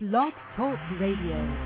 Blog Talk Radio.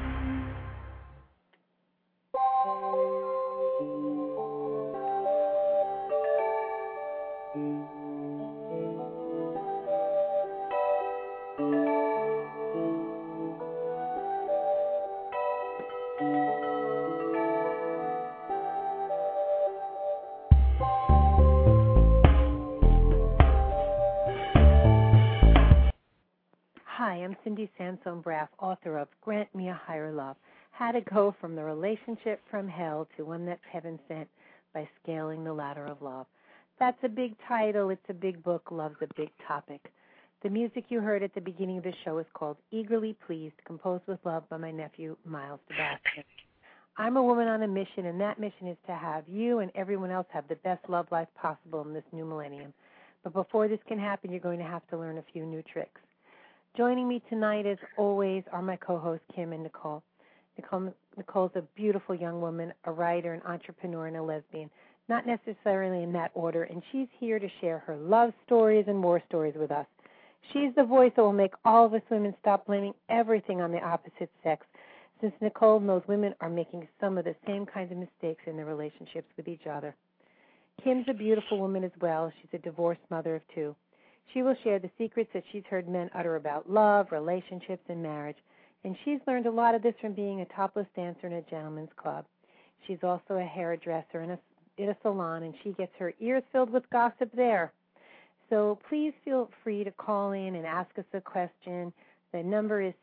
Hi, I'm Cindy Sansone-Braff, author of Grant Me a Higher Love, How to Go from the Relationship from Hell to One That's Heaven Sent by Scaling the Ladder of Love. That's a big title. It's a big book. Love's a big topic. The music you heard at the beginning of the show is called Eagerly Pleased, composed with love by my nephew, Miles Sebastian. I'm a woman on a mission, and that mission is to have you and everyone else have the best love life possible in this new millennium. But before this can happen, you're going to have to learn a few new tricks. Joining me tonight, as always, are my co-hosts, Kim and Nicole. Nicole's a beautiful young woman, a writer, an entrepreneur, and a lesbian, not necessarily in that order, and she's here to share her love stories and war stories with us. She's the voice that will make all of us women stop blaming everything on the opposite sex, since Nicole knows women are making some of the same kinds of mistakes in their relationships with each other. Kim's a beautiful woman as well. She's a divorced mother of two. She will share the secrets that she's heard men utter about love, relationships, and marriage. And she's learned a lot of this from being a topless dancer in a gentleman's club. She's also a hairdresser in a salon, and she gets her ears filled with gossip there. So please feel free to call in and ask us a question. The number is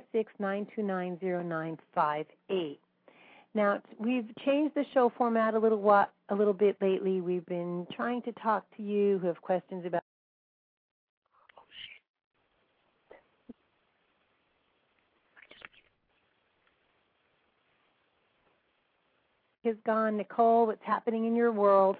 646-929-0958. Now, we've changed the show format a little bit lately. We've been trying to talk to you who have questions about has gone. Nicole, what's happening in your world?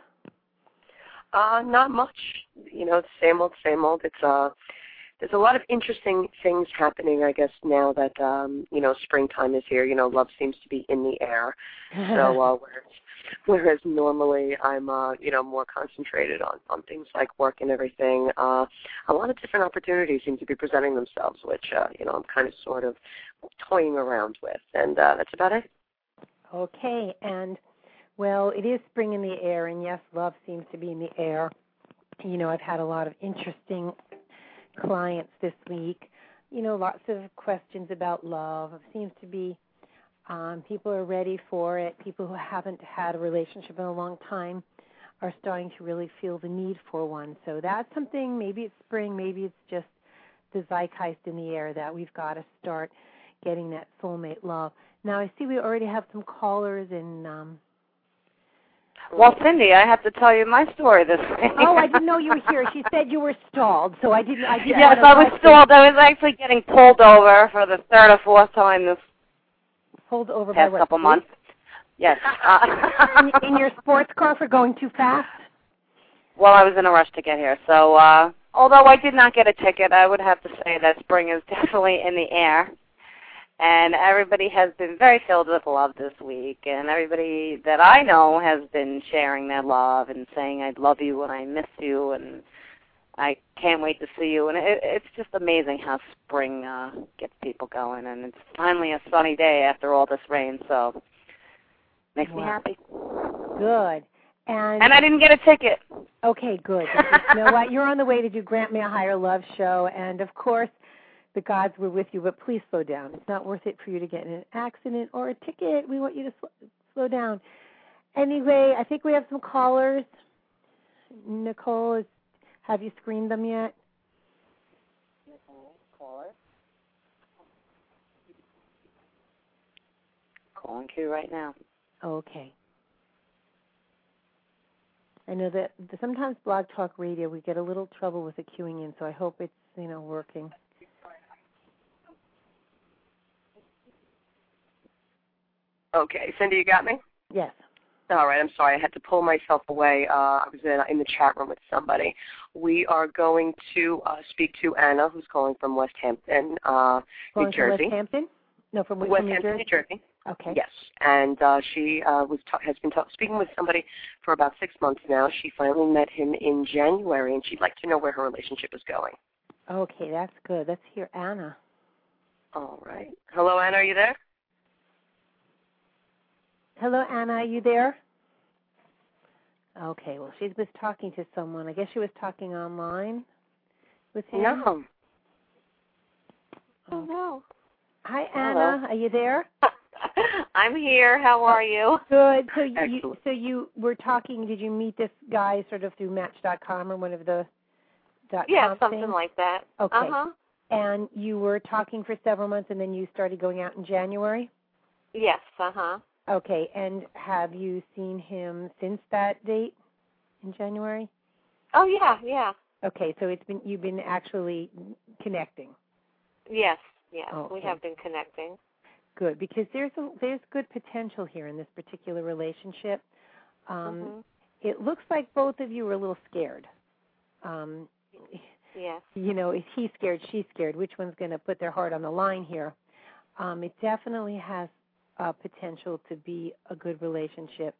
Not much. Same old, same old. It's there's a lot of interesting things happening, I guess, now that springtime is here. Love seems to be in the air. So whereas normally I'm more concentrated on things like work and everything, a lot of different opportunities seem to be presenting themselves, which I'm kind of sort of toying around with, and that's about it. Okay, and, well, it is spring in the air, and yes, love seems to be in the air. I've had a lot of interesting clients this week. Lots of questions about love. It seems to be people are ready for it. People who haven't had a relationship in a long time are starting to really feel the need for one. So that's something, maybe it's spring, maybe it's just the zeitgeist in the air that we've got to start getting that soulmate love. Now, I see we already have some callers in. Well, Cindy, I have to tell you my story this week. Oh, I didn't know you were here. She said you were stalled, so I didn't. Yes, I was stalled. I was actually getting pulled over for the third or fourth time this pulled over past by what, couple months. Yes. In your sports car for going too fast? Well, I was in a rush to get here. So, although I did not get a ticket, I would have to say that spring is definitely in the air. And everybody has been very filled with love this week. And everybody that I know has been sharing their love and saying, I love you and I miss you and I can't wait to see you. And it's just amazing how spring gets people going. And it's finally a sunny day after all this rain. So makes me happy. Good. And I didn't get a ticket. Okay, good. You know what? You're on the way to do Grant Me a Higher Love show. And, of course, the gods were with you, but please slow down. It's not worth it for you to get in an accident or a ticket. We want you to slow down. Anyway, I think we have some callers. Nicole, have you screened them yet? Caller. Calling queue right now. Okay. I know that sometimes Blog Talk Radio, we get a little trouble with the queuing in, so I hope it's, working. Okay, Cindy, you got me? Yes. All right, I'm sorry. I had to pull myself away. I was in the chat room with somebody. We are going to speak to Anna, who's calling from West Hampton, New Jersey. West Hampton? No, from West Hampton, New Jersey. Okay. Yes, and she has been speaking with somebody for about 6 months now. She finally met him in January, and she'd like to know where her relationship is going. Okay, that's good. Let's hear Anna. All right. Hello, Anna, are you there? Hello, Anna, are you there? Okay, well, she was talking to someone. I guess she was talking online with him. No. Oh, no. Hi, Anna. Hello. Are you there? I'm here. How are you? Good. Excellent. So you were talking. Did you meet this guy sort of through Match.com or one of the .com Yeah, something things? like that. Okay. Uh-huh. And you were talking for several months, and then you started going out in January? Yes, uh-huh. Okay. And have you seen him since that date in January? Oh, yeah. Okay. So you've been actually connecting. Yes, Okay. we have been connecting. Good, because there's good potential here in this particular relationship. It looks like both of you are a little scared. Yes. You know, is he scared, she's scared? Which one's going to put their heart on the line here? It definitely has potential to be a good relationship.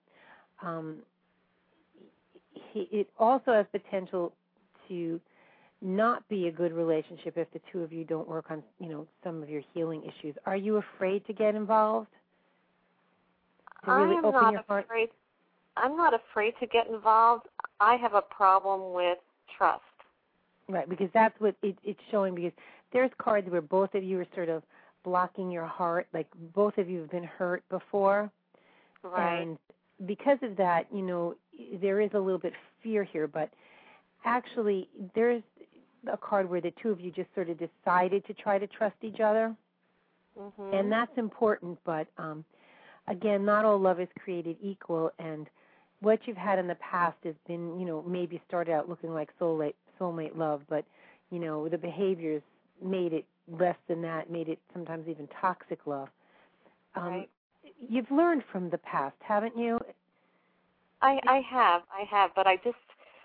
It also has potential to not be a good relationship if the two of you don't work on, some of your healing issues. Are you afraid to get involved? To really open your heart? I'm not afraid to get involved. I have a problem with trust. Right, because that's what it's showing, because there's cards where both of you are sort of blocking your heart, like both of you have been hurt before. Right. And because of that, there is a little bit of fear here, but actually there's a card where the two of you just sort of decided to try to trust each other. And that's important, but again, not all love is created equal, and what you've had in the past has been, maybe started out looking like soulmate love, but, the behaviors made it less than that, made it sometimes even toxic love. Right. You've learned from the past, haven't you? I have, but I just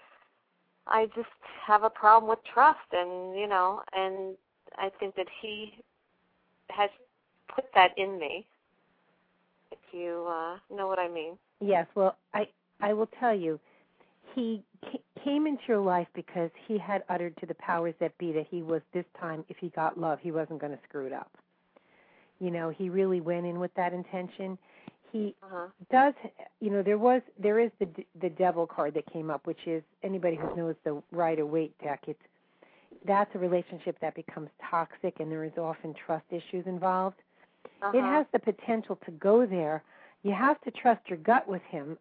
have a problem with trust, and, and I think that he has put that in me, if you know what I mean. Yes, well, I will tell you, he came into your life because he had uttered to the powers that be that he was, this time, if he got love, he wasn't going to screw it up. He really went in with that intention. He does, there is the devil card that came up, which is, anybody who knows the Rider-Waite deck, that's a relationship that becomes toxic, and there is often trust issues involved. It has the potential to go there. You have to trust your gut with him.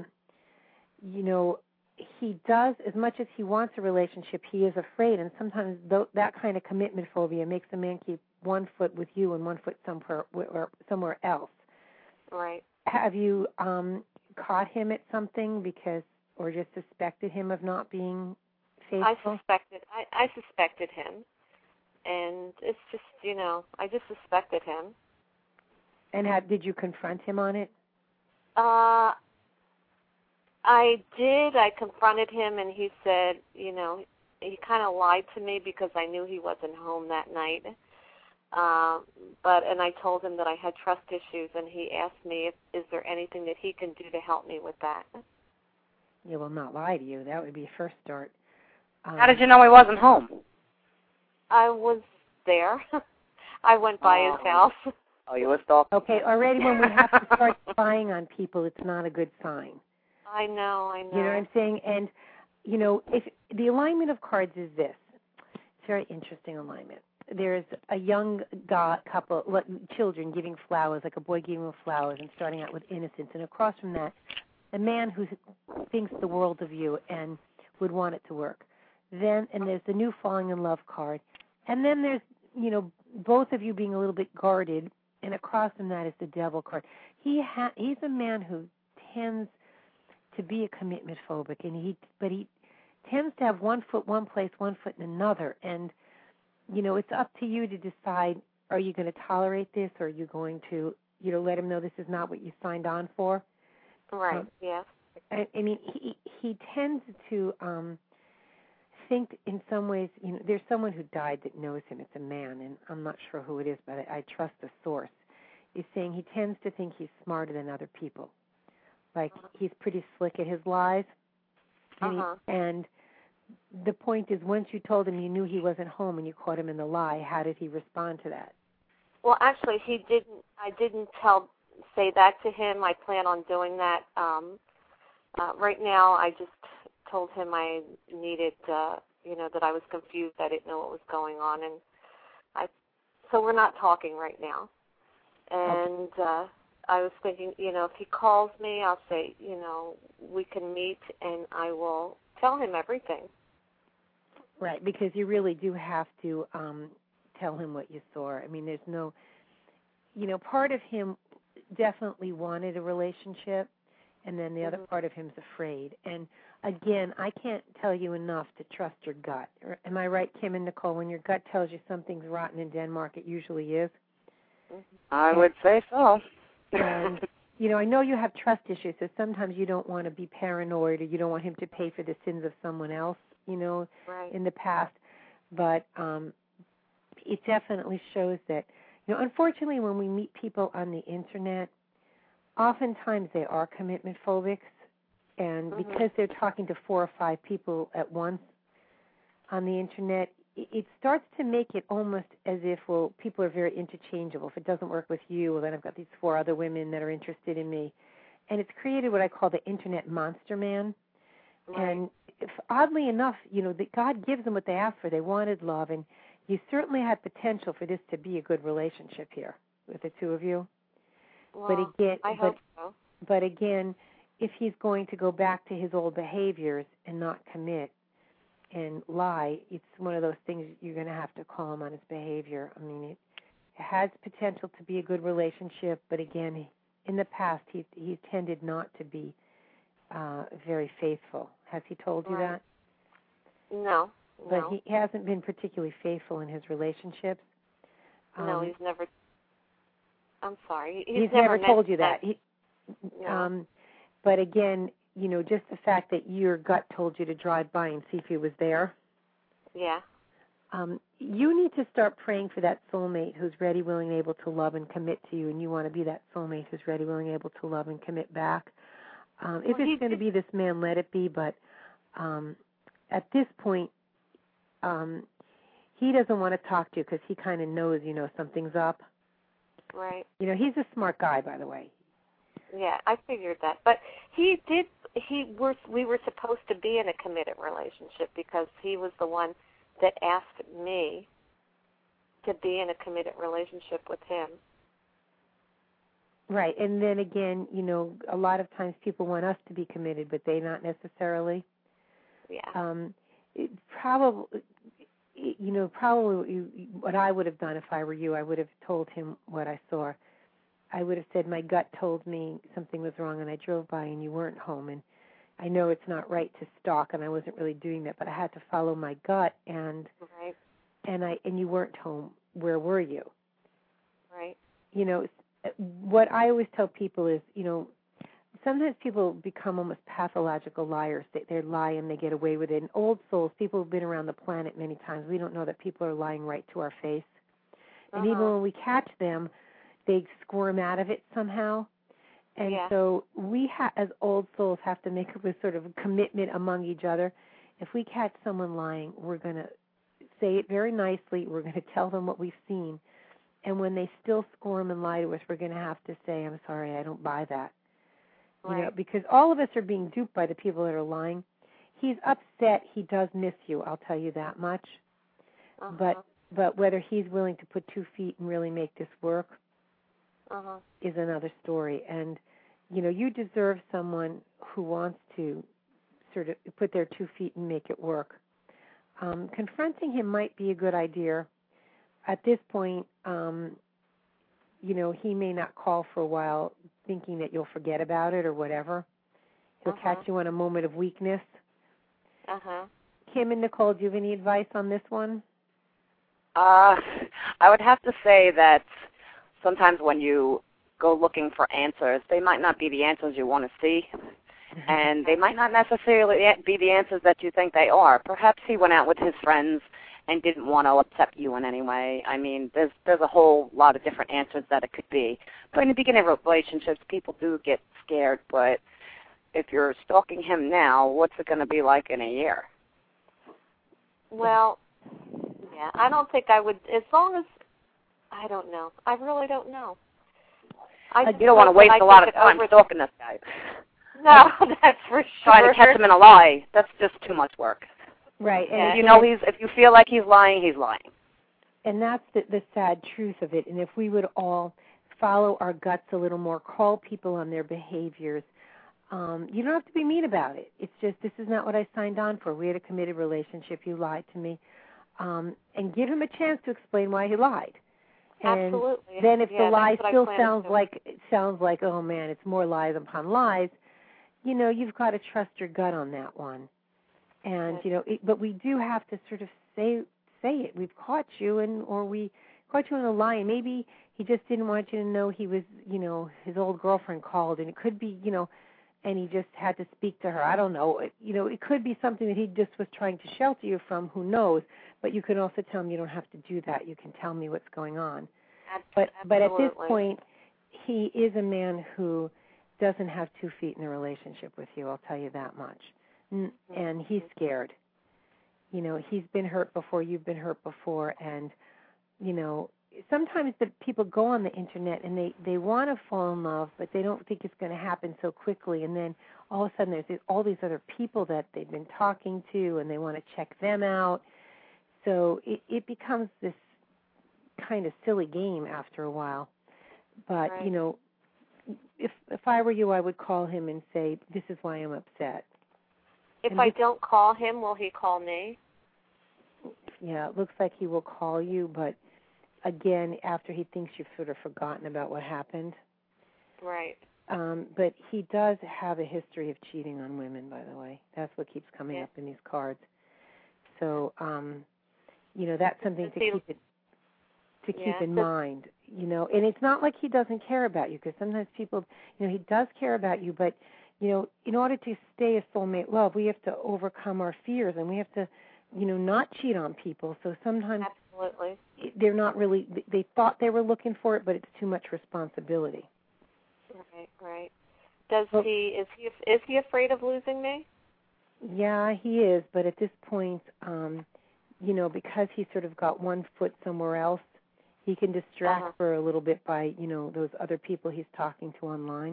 He does, as much as he wants a relationship, he is afraid, and sometimes that kind of commitment phobia makes a man keep one foot with you and one foot somewhere else. Right. Have you caught him at something or just suspected him of not being faithful? I suspected him, and it's just, I just suspected him. And did you confront him on it? I did. I confronted him, and he said, he kind of lied to me because I knew he wasn't home that night. And I told him that I had trust issues, and he asked me, is there anything that he can do to help me with that? He will not lie to you. That would be a first start. How did you know he wasn't home? I was there. I went by his house. Oh, you were stalking. Okay, already when we have to start spying on people, it's not a good sign. I know. You know what I'm saying? And, if the alignment of cards is this, it's a very interesting alignment. There's a young couple, children giving flowers, like a boy giving flowers and starting out with innocence. And across from that, a man who thinks the world of you and would want it to work. And there's the new falling in love card. And then there's, both of you being a little bit guarded. And across from that is the devil card. He's a man who tends to be a commitment phobic, but he tends to have one foot one place, one foot in another. And it's up to you to decide, are you going to tolerate this, or are you going to, let him know this is not what you signed on for? Right, yes. I mean, he tends to think in some ways, there's someone who died that knows him. It's a man, and I'm not sure who it is, but I trust the source. He's saying he tends to think he's smarter than other people. Like, he's pretty slick at his lies. And the point is, once you told him you knew he wasn't home and you caught him in the lie, how did he respond to that? Well, actually, he didn't. I didn't say that to him. I plan on doing that. Right now, I just told him I needed, that I was confused. I didn't know what was going on, and so we're not talking right now. And I was thinking, if he calls me, I'll say, we can meet, and I will tell him everything. Right, because you really do have to tell him what you saw. I mean, there's no, part of him definitely wanted a relationship, and then the other part of him's afraid. And again, I can't tell you enough to trust your gut. Am I right, Kim and Nicole? When your gut tells you something's rotten in Denmark, it usually is. I would say so. And, I know you have trust issues, so sometimes you don't want to be paranoid, or you don't want him to pay for the sins of someone else, right. in the past. But it definitely shows that, unfortunately, when we meet people on the Internet, oftentimes they are commitment phobics, and because they're talking to 4 or 5 people at once on the Internet, it starts to make it almost as if, well, people are very interchangeable. If it doesn't work with you, well, then I've got these 4 other women that are interested in me. And it's created what I call the Internet monster man. Right. And oddly enough, that God gives them what they asked for. They wanted love, and you certainly had potential for this to be a good relationship here with the two of you. Well, I hope so. But again, if he's going to go back to his old behaviors and not commit and lie, it's one of those things you're going to have to call him on his behavior. I mean, it has potential to be a good relationship, but again, in the past, he's tended not to be very faithful. Has he told you that? No. But he hasn't been particularly faithful in his relationships. No, he's never. I'm sorry. He's never told you that. No. But again, just the fact that your gut told you to drive by and see if he was there. Yeah. You need to start praying for that soulmate who's ready, willing, able to love and commit to you, and you want to be that soulmate who's ready, willing, able to love and commit back. If it's going to be this man, let it be. But at this point, he doesn't want to talk to you because he kind of knows, something's up. Right. He's a smart guy, by the way. Yeah, I figured that. But we were supposed to be in a committed relationship because he was the one that asked me to be in a committed relationship with him. Right. And then again, a lot of times people want us to be committed, but they not necessarily. Yeah. Probably what I would have done if I were you, I would have told him what I saw. I would have said, my gut told me something was wrong, and I drove by and you weren't home. And I know it's not right to stalk, and I wasn't really doing that, but I had to follow my gut, and right. and you weren't home. Where were you? Right. What I always tell people is, sometimes people become almost pathological liars. They lie and they get away with it. And old souls, people who've been around the planet many times, we don't know that people are lying right to our face. And even when we catch them, they squirm out of it somehow. And so we, as old souls, have to make a sort of commitment among each other. If we catch someone lying, we're going to say it very nicely. We're going to tell them what we've seen. And when they still squirm and lie to us, we're going to have to say, I'm sorry, I don't buy that. Right. Because all of us are being duped by the people that are lying. He's upset. He does miss you, I'll tell you that much. But whether he's willing to put 2 feet and really make this work is another story. And, you deserve someone who wants to sort of put their 2 feet and make it work. Confronting him might be a good idea. At this point, he may not call for a while thinking that you'll forget about it or whatever. He'll catch you on a moment of weakness. Kim and Nicole, do you have any advice on this one? I would have to say that sometimes when you go looking for answers, they might not be the answers you want to see, and they might not necessarily be the answers that you think they are. Perhaps he went out with his friends and didn't want to upset you in any way. I mean, there's a whole lot of different answers that it could be. But in the beginning of relationships, people do get scared. But if you're stalking him now, what's it going to be like in a year? Well, yeah, I don't think I would, as long as I don't know. I really don't know. You don't want to waste a lot of time stalking this guy. No, that's for sure. Trying to catch him in a lie. That's just too much work. Right. And if you feel like he's lying, he's lying. And that's the sad truth of it. And if we would all follow our guts a little more, call people on their behaviors, you don't have to be mean about it. It's just, this is not what I signed on for. We had a committed relationship. You lied to me. And give him a chance to explain why he lied. And absolutely. Then if the lie still sounds like, oh man, it's more lies upon lies, you've got to trust your gut on that one. And but we do have to sort of say it. We've caught you, or we caught you in a lie. And maybe he just didn't want you to know he was, his old girlfriend called, and it could be, and he just had to speak to her. I don't know. It could be something that he just was trying to shelter you from. Who knows? But you can also tell him you don't have to do that. You can tell me what's going on. But at this point, he is a man who doesn't have 2 feet in a relationship with you. I'll tell you that much. And he's scared. He's been hurt before. You've been hurt before. And sometimes the people go on the internet and they want to fall in love, but they don't think it's going to happen so quickly. And then all of a sudden there's all these other people that they've been talking to, and they want to check them out. So it becomes this kind of silly game after a while. But, right. If I were you, I would call him and say, this is why I'm upset. If I don't call him, will he call me? Yeah, it looks like he will call you, but again, after he thinks you've sort of forgotten about what happened. Right. But he does have a history of cheating on women, by the way. That's what keeps coming up in these cards. So, that's something to keep in mind, and it's not like he doesn't care about you, because sometimes people, he does care about you, but, in order to stay a soulmate love, we have to overcome our fears, and we have to, not cheat on people. So sometimes absolutely they're not really, they thought they were looking for it, but it's too much responsibility. Right. Is he afraid of losing me? Yeah, he is, but at this point, because he's sort of got one foot somewhere else, he can distract her a little bit by, those other people he's talking to online.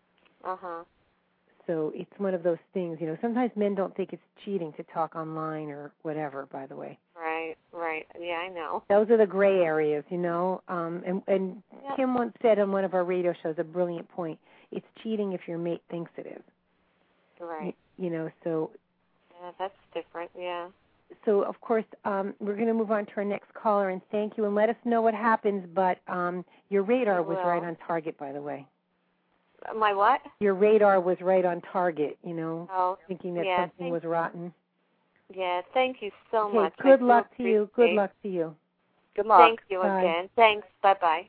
So it's one of those things, sometimes men don't think it's cheating to talk online or whatever, by the way. Right. Yeah, I know. Those are the gray areas, And Kim once said on one of our radio shows a brilliant point, it's cheating if your mate thinks it is. Right. So. Yeah, that's different, yeah. So, of course, we're going to move on to our next caller, and thank you, and let us know what happens, but your radar was right on target, by the way. My what? Your radar was right on target, thinking that something was rotten. Yeah, thank you so much. Good luck to you. Good luck to you. Good luck. Thank you again. Thanks. Bye-bye.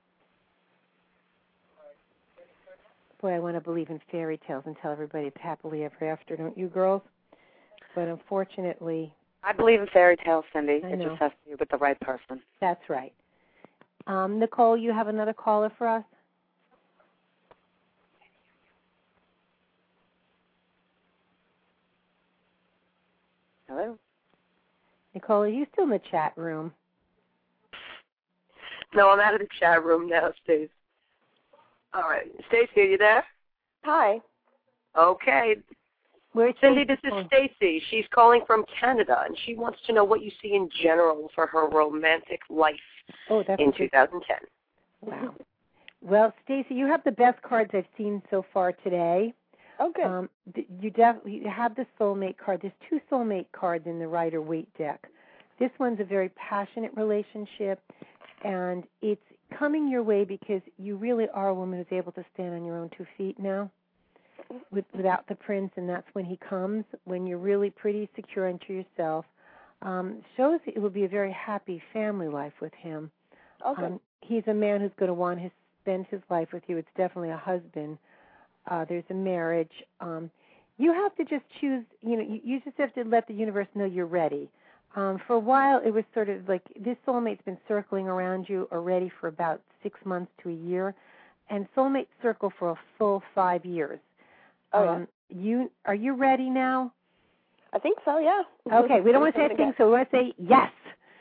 Boy, I want to believe in fairy tales and tell everybody it's happily ever after, don't you, girls? But unfortunately... I believe in fairy tales, Cindy. I It know. just has to be with the right person. That's right. Nicole, you have another caller for us? Hello? Nicole, are you still in the chat room? No, I'm out of the chat room now, Stace. All right. Stacey, are you there? Hi. Okay. Cindy, this is Stacy. She's calling from Canada, and she wants to know what you see in general for her romantic life in 2010. Wow. Well, Stacy, you have the best cards I've seen so far today. Oh, good. You have the soulmate card. There's 2 soulmate cards in the Rider-Waite deck. This one's a very passionate relationship, and it's coming your way because you really are a woman who's able to stand on your own 2 feet now. Without the prince, and that's when he comes, when you're really pretty secure into yourself. Shows it will be a very happy family life with him. Okay. He's a man who's going to want to spend his life with you. It's definitely a husband. There's a marriage. You have to just choose, you just have to let the universe know you're ready. For a while, it was sort of like this soulmate's been circling around you already for about 6 months to a year, and soulmates circle for a full 5 years. Are you ready now? I think so, yeah. Okay, we don't want to say anything, so we want to say yes.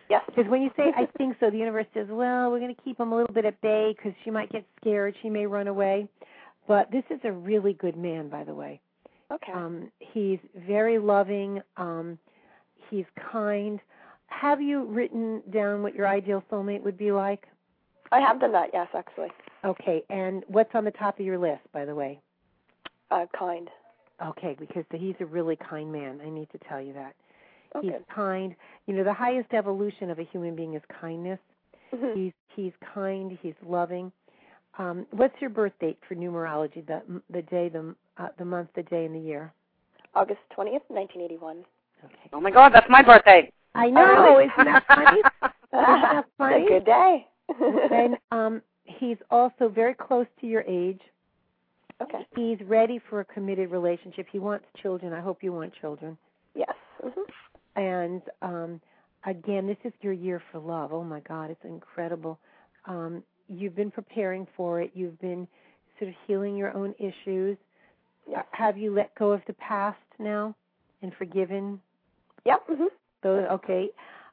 Yes. Because when you say, I think so, the universe says, well, we're going to keep him a little bit at bay because she might get scared. She may run away. But this is a really good man, by the way. Okay. He's very loving. He's kind. Have you written down what your ideal soulmate would be like? I have done that, yes, actually. Okay. And what's on the top of your list, by the way? Kind. Okay, because he's a really kind man. I need to tell you that. Okay. He's kind. You know, the highest evolution of a human being is kindness. Mm-hmm. He's kind. He's loving. What's your birth date for numerology? The day, the month, the day, and the year. August 20th, 1981. Okay. Oh my God, that's my birthday. I know. Isn't that funny? Isn't that funny? It's a good day. And he's also very close to your age. Okay. He's ready for a committed relationship. He wants children. I hope you want children. Yes. Mm-hmm. And again, this is your year for love. Oh my God, it's incredible. You've been preparing for it. You've been sort of healing your own issues. Yes. Have you let go of the past now and forgiven? Yep. Mm-hmm. Those, okay.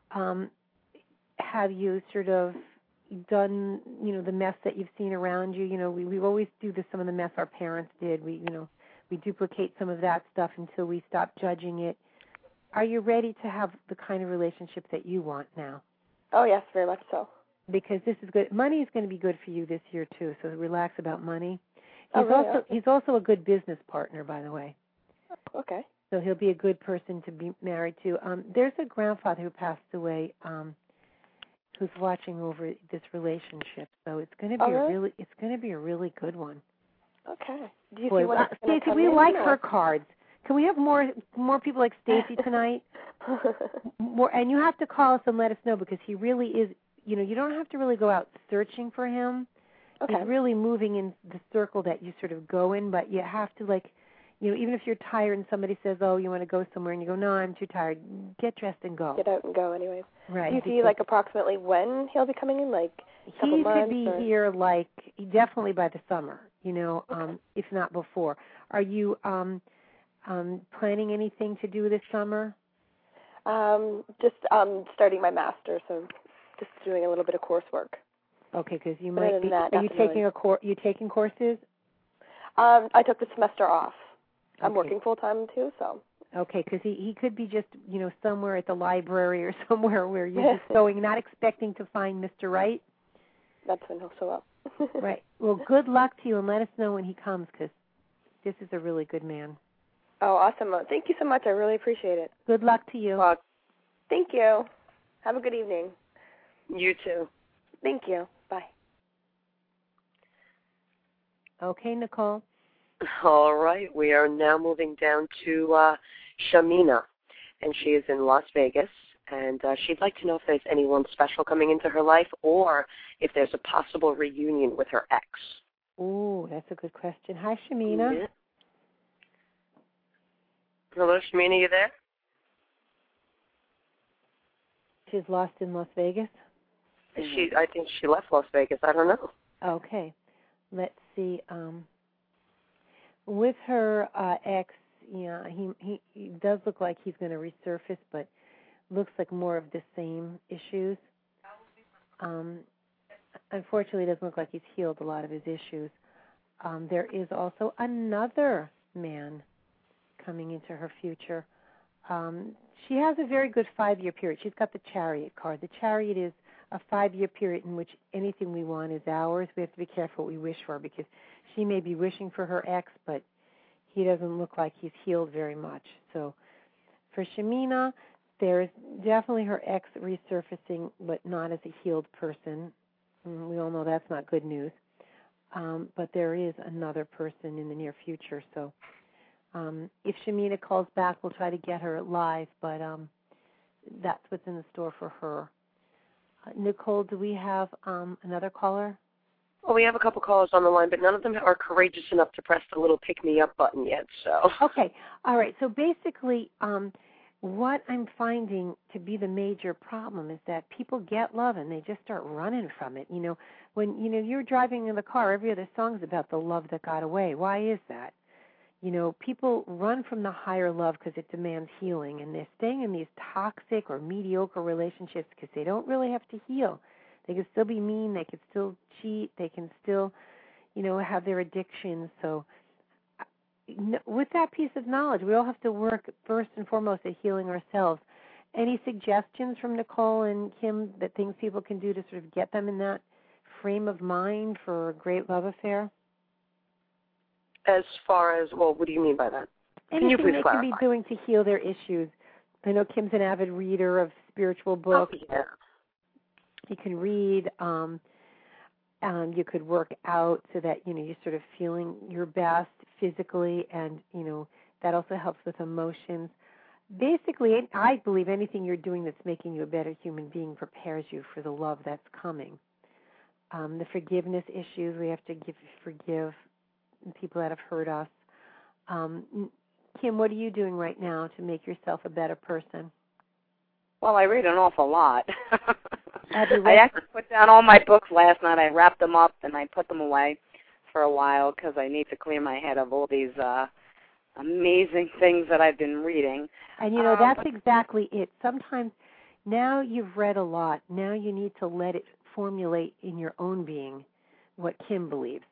Have you sort of done, the mess that you've seen around you? We always do some of the mess our parents did. We duplicate some of that stuff until we stop judging it. Are you ready to have the kind of relationship that you want now? Oh, yes, very much so. Because this is good. Money is going to be good for you this year, too, so relax about money. He's also a good business partner, by the way. Okay. So he'll be a good person to be married to. There's a grandfather who passed away who's watching over this relationship. So it's going to be a really good one. Okay. Do you see when it's going to Stacey, come we in, like or? her cards. Can we have more people like Stacey tonight? And you have to call us and let us know, because he really is. You don't have to really go out searching for him. Okay. He's really moving in the circle that you sort of go in, but you have to, even if you're tired and somebody says, oh, you want to go somewhere, and you go, no, I'm too tired, get dressed and go. Get out and go anyways. Right. Do you see, approximately when he'll be coming in, a couple he months? He could be here, definitely by the summer, okay. If not before. Are you planning anything to do this summer? Just starting my master's, so just doing a little bit of coursework. Okay, because you might be. Are you taking courses? I took the semester off. Okay. I'm working full time too, so. Okay, because he could be just somewhere at the library or somewhere where you're just going, not expecting to find Mr. Right. That's when he'll show up. Right. Well, good luck to you, and let us know when he comes, because this is a really good man. Oh, awesome! Thank you so much. I really appreciate it. Good luck to you. Well, thank you. Have a good evening. You too. Thank you. Bye. Okay, Nicole. All right. We are now moving down to Shamina, and she is in Las Vegas, and she'd like to know if there's anyone special coming into her life, or if there's a possible reunion with her ex. Ooh, that's a good question. Hi, Shamina. Yeah. Hello, Shamina, you there? She's lost in Las Vegas? I think she left Las Vegas. I don't know. Okay. Let's see. With her ex, he does look like he's going to resurface, but looks like more of the same issues. Unfortunately, it doesn't look like he's healed a lot of his issues. There is also another man coming into her future. She has a very good 5-year period. She's got the Chariot card. The Chariot is a 5-year period in which anything we want is ours. We have to be careful what we wish for, because she may be wishing for her ex, but he doesn't look like he's healed very much. So for Shamina, there's definitely her ex resurfacing, but not as a healed person. We all know that's not good news. But there is another person in the near future. So if Shamina calls back, we'll try to get her live, but that's what's in the store for her. Nicole, do we have another caller? Well, we have a couple callers on the line, but none of them are courageous enough to press the little pick-me-up button yet. So. Okay. All right. So basically, what I'm finding to be the major problem is that people get love and they just start running from it. When you're driving in the car, every other song's about the love that got away. Why is that? People run from the higher love because it demands healing, and they're staying in these toxic or mediocre relationships because they don't really have to heal. They can still be mean, they can still cheat, they can still, have their addictions. So with that piece of knowledge, we all have to work first and foremost at healing ourselves. Any suggestions from Nicole and Kim that things people can do to sort of get them in that frame of mind for a great love affair? As far as, well, what do you mean by that? Can you please clarify? Anything they can be doing to heal their issues. I know Kim's an avid reader of spiritual books. Oh, yeah. You can read. You could work out so that, you're sort of feeling your best physically, and, that also helps with emotions. Basically, I believe anything you're doing that's making you a better human being prepares you for the love that's coming. The forgiveness issues, we have to forgive people that have hurt us. Kim, what are you doing right now to make yourself a better person? Well, I read an awful lot. I actually put down all my books last night. I wrapped them up and I put them away for a while because I need to clear my head of all these amazing things that I've been reading. And, that's exactly it. Sometimes now you've read a lot. Now you need to let it formulate in your own being what Kim believes.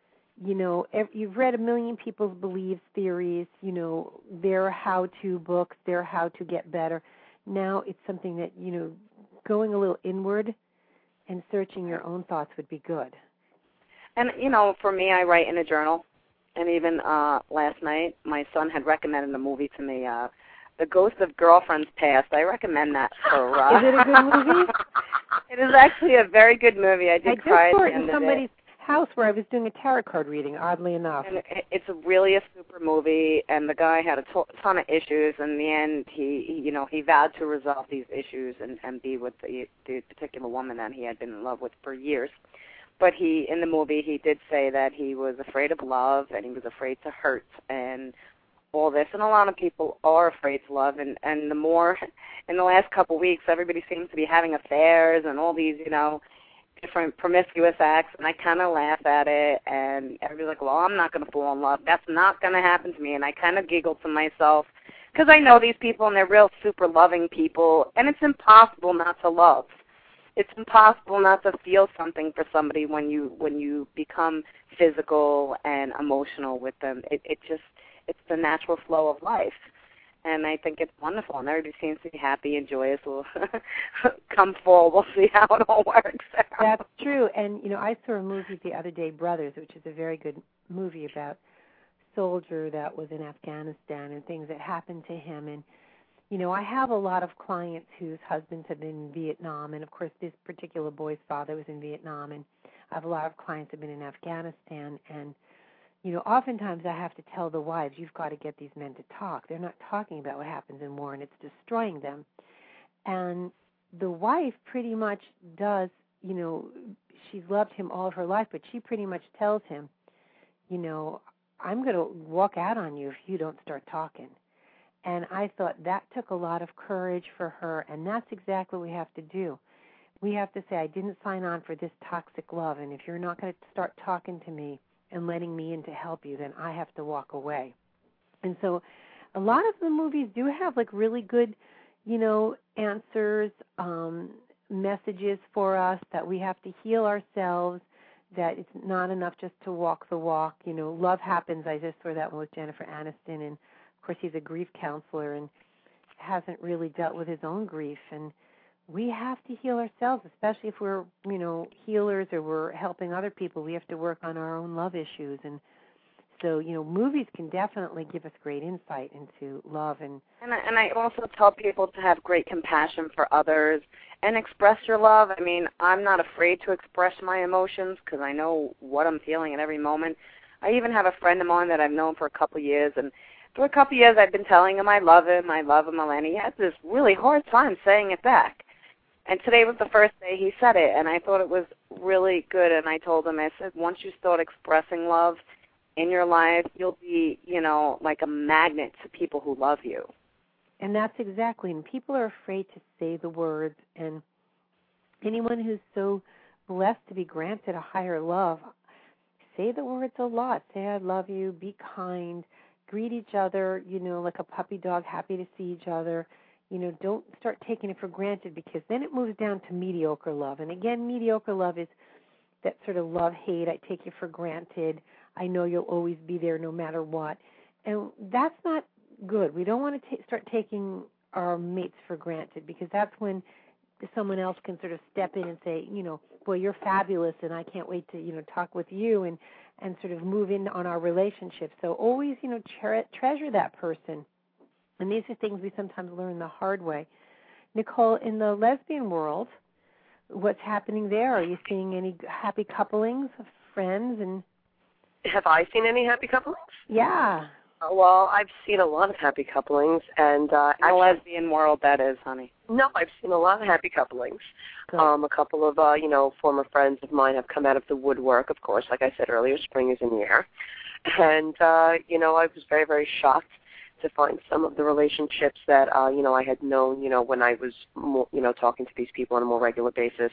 You've read a million people's beliefs, theories, their how-to books, their how to get better. Now it's something that, going a little inward and searching your own thoughts would be good. And, for me, I write in a journal. And even last night, my son had recommended a movie to me, The Ghost of Girlfriends Past. I recommend that for... Is it a good movie? It is actually a very ton I did cry at the end of it. I just saw it in somebody's house where I was doing a tarot card reading, oddly enough. And it's really a super movie, and the guy had a ton of issues. In the end, he vowed to resolve these issues and be with the particular woman that he had been in love with for years. But in the movie, he did say that he was afraid of love and he was afraid to hurt and all this. And a lot of people are afraid to love. And the more, in the last couple of weeks, everybody seems to be having affairs and all these, different promiscuous acts. And I kind of laugh at it. And everybody's like, well, I'm not going to fall in love. That's not going to happen to me. And I kind of giggle to myself because I know these people and they're real super loving people. And it's impossible not to love. It's impossible not to feel something for somebody when you become physical and emotional with them. It's the natural flow of life, and I think it's wonderful. And everybody seems to be happy and joyous. We'll come fall, we'll see how it all works out. That's true. And I saw a movie the other day, Brothers, which is a very good movie about a soldier that was in Afghanistan and things that happened to him. And I have a lot of clients whose husbands have been in Vietnam, and, of course, this particular boy's father was in Vietnam, and I have a lot of clients who have been in Afghanistan, and, oftentimes I have to tell the wives, you've got to get these men to talk. They're not talking about what happens in war, and it's destroying them. And the wife pretty much does, she's loved him all of her life, but she pretty much tells him, I'm going to walk out on you if you don't start talking. And I thought that took a lot of courage for her, and that's exactly what we have to do. We have to say, I didn't sign on for this toxic love, and if you're not going to start talking to me and letting me in to help you, then I have to walk away. And so a lot of the movies do have, really good, answers, messages for us that we have to heal ourselves, that it's not enough just to walk the walk. Love happens. I just saw that one with Jennifer Aniston, and of course, he's a grief counselor and hasn't really dealt with his own grief. And we have to heal ourselves, especially if we're, healers or we're helping other people. We have to work on our own love issues. And so, movies can definitely give us great insight into love. And I also tell people to have great compassion for others and express your love. I mean, I'm not afraid to express my emotions because I know what I'm feeling at every moment. I even have a friend of mine that I've known for a couple of years, and for a couple of years, I've been telling him I love him, and he has this really hard time saying it back. And today was the first day he said it, and I thought it was really good. And I told him, I said, once you start expressing love in your life, you'll be, like a magnet to people who love you. And that's exactly, and people are afraid to say the words. And anyone who's so blessed to be granted a higher love, say the words a lot. Say, I love you, be kind. greet each other, like a puppy dog, happy to see each other. Don't start taking it for granted, because then it moves down to mediocre love. And again, mediocre love is that sort of love-hate. I take you for granted. I know you'll always be there no matter what. And that's not good. We don't want to start taking our mates for granted, because that's when someone else can sort of step in and say, boy, you're fabulous, and I can't wait to, talk with you and sort of move in on our relationship. So always, treasure that person. And these are things we sometimes learn the hard way. Nicole, in the lesbian world, what's happening there? Are you seeing any happy couplings of friends? And have I seen any happy couplings? Yeah. Well, I've seen a lot of happy couplings, and in the lesbian world, that is, honey. No, I've seen a lot of happy couplings. A couple of former friends of mine have come out of the woodwork. Of course, like I said earlier, spring is in the air, and I was very, very shocked to find some of the relationships that I had known when I was more, talking to these people on a more regular basis.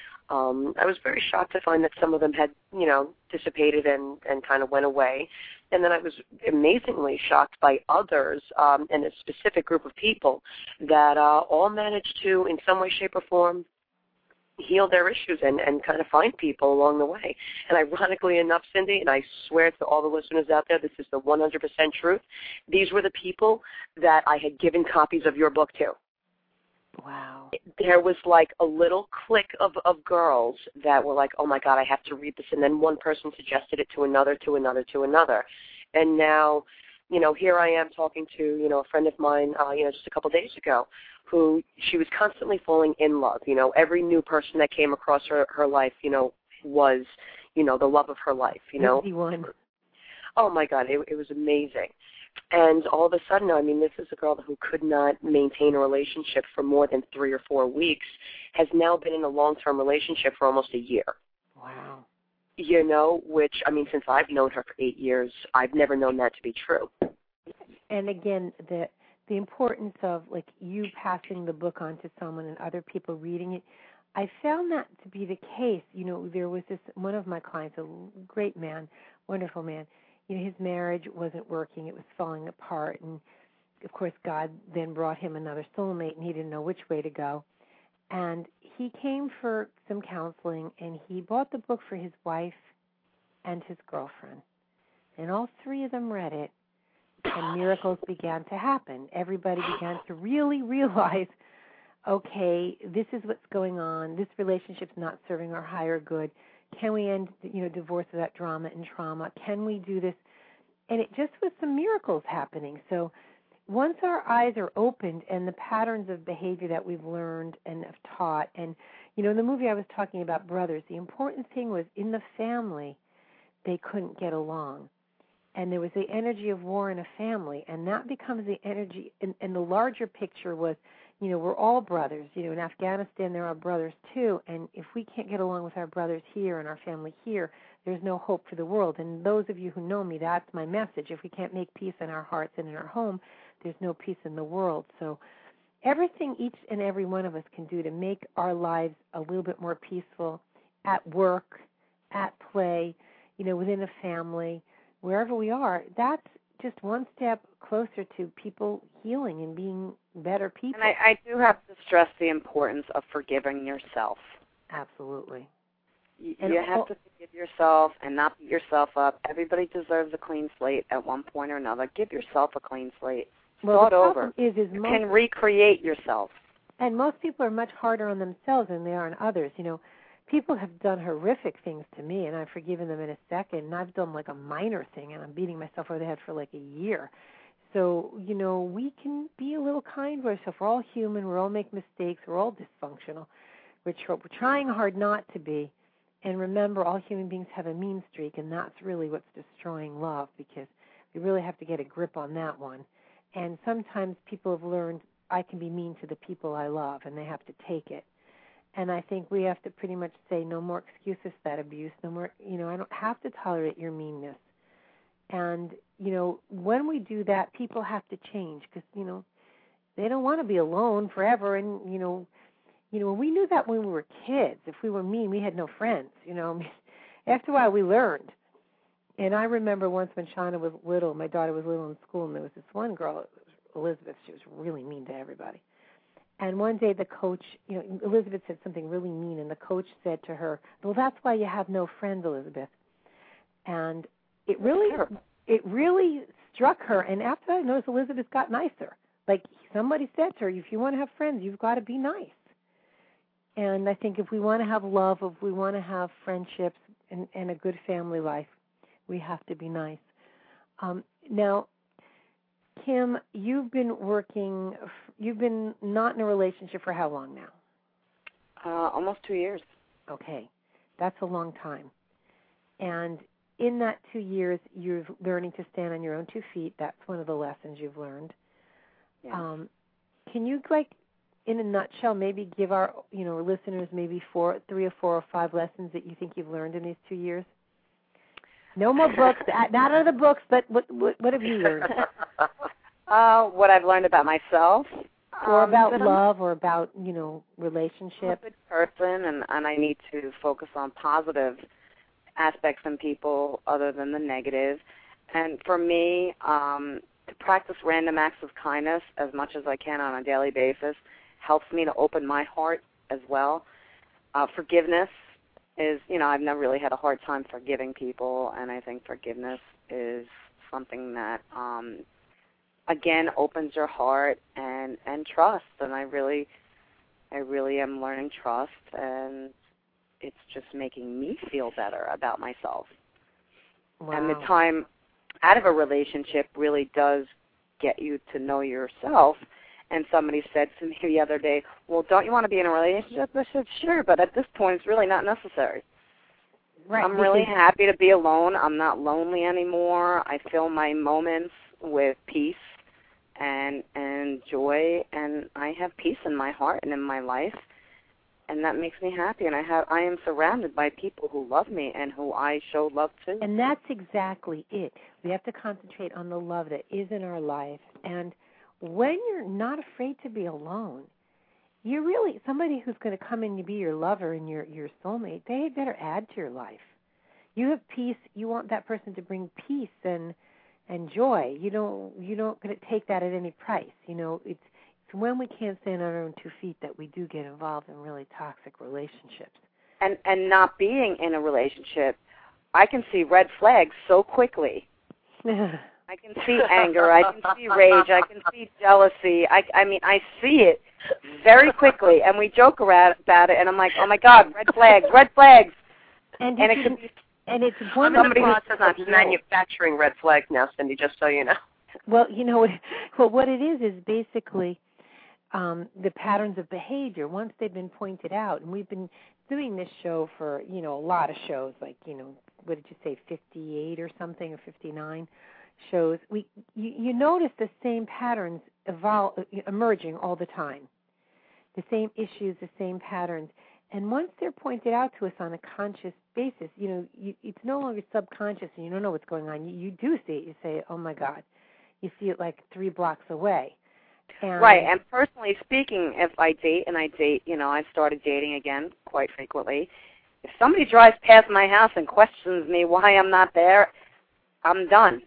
I was very shocked to find that some of them had, dissipated and kind of went away. And then I was amazingly shocked by others and a specific group of people that all managed to, in some way, shape, or form, heal their issues and kind of find people along the way. And ironically enough, Cindy, and I swear to all the listeners out there, this is the 100% truth, these were the people that I had given copies of your book to. Wow. There was like a little clique of girls that were like, oh, my God, I have to read this. And then one person suggested it to another, to another, to another. And now, here I am talking to, a friend of mine, just a couple days ago, who she was constantly falling in love. Every new person that came across her life, was, the love of her life, Easy one. Oh, my God, it was amazing. And all of a sudden, this is a girl who could not maintain a relationship for more than 3 or 4 weeks, has now been in a long-term relationship for almost a year. Wow. Which, since I've known her for 8 years, I've never known that to be true. And again, the importance of, like, you passing the book on to someone and other people reading it, I found that to be the case. There was one of my clients, a great man, wonderful man. His marriage wasn't working. It was falling apart. And, of course, God then brought him another soulmate, and he didn't know which way to go. And he came for some counseling, and he bought the book for his wife and his girlfriend. And all 3 of them read it, and miracles began to happen. Everybody began to really realize, okay, this is what's going on. This relationship's not serving our higher good. Can we end, divorce without drama and trauma? Can we do this? And it just was some miracles happening. So once our eyes are opened and the patterns of behavior that we've learned and have taught, and, in the movie I was talking about brothers, the important thing was in the family, they couldn't get along. And there was the energy of war in a family, and that becomes the energy, and the larger picture was, we're all brothers. In Afghanistan, there are brothers too, and if we can't get along with our brothers here and our family here, there's no hope for the world. And those of you who know me, that's my message. If we can't make peace in our hearts and in our home, there's no peace in the world. So everything each and every one of us can do to make our lives a little bit more peaceful, at work, at play, within a family, wherever we are, that's just one step closer to people healing and being better people. And I do have to stress the importance of forgiving yourself. Absolutely. You have to forgive yourself and not beat yourself up. Everybody deserves a clean slate at one point or another. Give yourself a clean slate. Start over. You can recreate yourself. And most people are much harder on themselves than they are on others. People have done horrific things to me, and I've forgiven them in a second, and I've done like a minor thing, and I'm beating myself over the head for like a year. So, we can be a little kind to ourselves. We're all human. We all make mistakes. We're all dysfunctional. We're trying hard not to be. And remember, all human beings have a mean streak, and that's really what's destroying love, because we really have to get a grip on that one. And sometimes people have learned, I can be mean to the people I love, and they have to take it. And I think we have to pretty much say, no more excuses for that abuse. No more, I don't have to tolerate your meanness. And, when we do that, people have to change because, they don't want to be alone forever. And, we knew that when we were kids. If we were mean, we had no friends. After a while, we learned. And I remember once when Shauna was little, my daughter was little in school, and there was this one girl, Elizabeth, she was really mean to everybody. And one day the coach, Elizabeth said something really mean, and the coach said to her, well, that's why you have no friends, Elizabeth. And it really struck her. And after that, I noticed Elizabeth got nicer. Like somebody said to her, if you want to have friends, you've got to be nice. And I think if we want to have love, if we want to have friendships and a good family life, we have to be nice. Now, Kim, you've been not in a relationship for how long now? Almost 2 years. Okay. That's a long time. And in that 2 years, you're learning to stand on your own 2 feet. That's one of the lessons you've learned. Yeah. Can you, in a nutshell, maybe give our listeners maybe 3 or 4 or 5 lessons that you think you've learned in these 2 years? No more books, not out of the books, but what have you learned? What I've learned about myself. Or about love, or about, relationships. I'm a good person, and I need to focus on positive aspects in people other than the negative. And for me, to practice random acts of kindness as much as I can on a daily basis helps me to open my heart as well. Forgiveness is, I've never really had a hard time forgiving people, and I think forgiveness is something that, again, opens your heart and trust. And I really am learning trust, and it's just making me feel better about myself. Wow. And the time out of a relationship really does get you to know yourself. And somebody said to me the other day, well, don't you want to be in a relationship? I said, sure, but at this point it's really not necessary. Right. I'm really happy to be alone. I'm not lonely anymore. I fill my moments with peace and joy, and I have peace in my heart and in my life, and that makes me happy. And I am surrounded by people who love me and who I show love to. And that's exactly it. We have to concentrate on the love that is in our life. And when you're not afraid to be alone, you're really somebody who's going to come in to be your lover and your soulmate. They better add to your life. You have peace. You want that person to bring peace and joy. You don't going to take that at any price. It's when we can't stand on our own 2 feet that we do get involved in really toxic relationships. And not being in a relationship, I can see red flags so quickly. I can see anger. I can see rage. I can see jealousy. I mean, I see it very quickly, and we joke about it, and I'm like, oh, my God, red flags, red flags. And it could be... And it's one I'm in the process of manufacturing red flags now, Cindy, just so you know. Well, what it is basically the patterns of behavior. Once they've been pointed out, and we've been doing this show for, a lot of shows, like, what did you say, 58 or something, or 59 shows. You notice the same patterns emerging all the time, the same issues, the same patterns. And once they're pointed out to us on a conscious basis, it's no longer subconscious and you don't know what's going on. You do see it. You say, oh, my God. You see it like 3 blocks away. And right. And personally speaking, if I date, I've started dating again quite frequently. If somebody drives past my house and questions me why I'm not there, I'm done.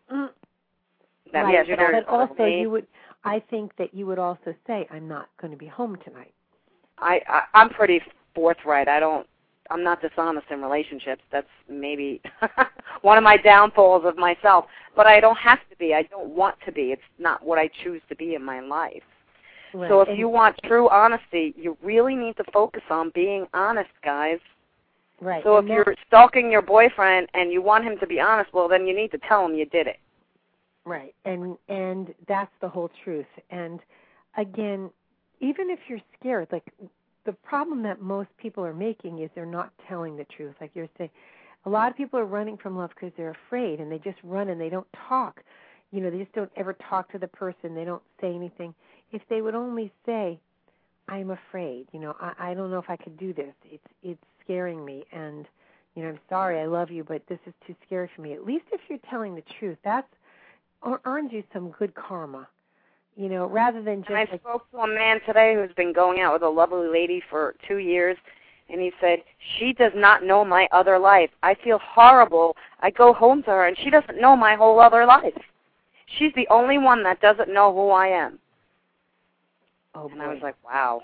That right. means But also I think that you would also say, I'm not going to be home tonight. I'm pretty forthright. I'm not dishonest in relationships. That's maybe one of my downfalls of myself. But I don't have to be. I don't want to be. It's not what I choose to be in my life. Right. So if you want true honesty, you really need to focus on being honest, guys. Right. So if you're stalking your boyfriend and you want him to be honest, well, then you need to tell him you did it. Right. And that's the whole truth. And, again, even if you're scared, like the problem that most people are making is they're not telling the truth. Like you're saying, a lot of people are running from love because they're afraid, and they just run and they don't talk. They just don't ever talk to the person. They don't say anything. If they would only say, I'm afraid, I don't know if I could do this. It's scaring me, and, I'm sorry, I love you, but this is too scary for me. At least if you're telling the truth, that's earns you some good karma. Rather than just... And I spoke to a man today who's been going out with a lovely lady for 2 years, And he said, she does not know my other life. I feel horrible. I go home to her, and she doesn't know my whole other life. She's the only one that doesn't know who I am. Oh, and boy. I was like, wow.